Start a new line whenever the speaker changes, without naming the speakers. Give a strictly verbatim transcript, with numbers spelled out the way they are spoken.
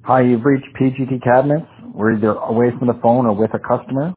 Hi, you've reached P G T Cabinets. We're either away from the phone or with a customer.